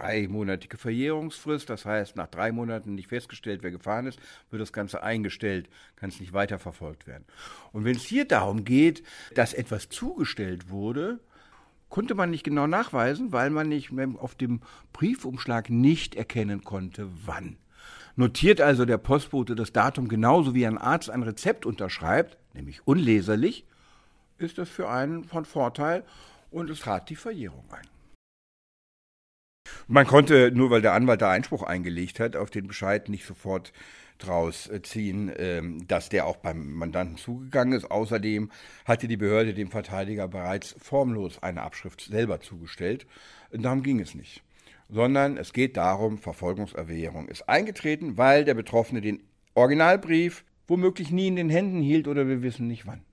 3-monatige Verjährungsfrist. Das heißt, nach 3 Monaten nicht festgestellt, wer gefahren ist, wird das Ganze eingestellt, kann es nicht weiterverfolgt werden. Und wenn es hier darum geht, dass etwas zugestellt wurde, konnte man nicht genau nachweisen, weil man nicht auf dem Briefumschlag nicht erkennen konnte, wann. Notiert also der Postbote das Datum genauso wie ein Arzt ein Rezept unterschreibt, nämlich unleserlich, ist das für einen von Vorteil und es trat die Verjährung ein. Man konnte, nur weil der Anwalt da Einspruch eingelegt hat, auf den Bescheid nicht sofort draus ziehen, dass der auch beim Mandanten zugegangen ist. Außerdem hatte die Behörde dem Verteidiger bereits formlos eine Abschrift selber zugestellt. Darum ging es nicht. Sondern es geht darum, Verfolgungserwährung ist eingetreten, weil der Betroffene den Originalbrief womöglich nie in den Händen hielt oder wir wissen nicht wann.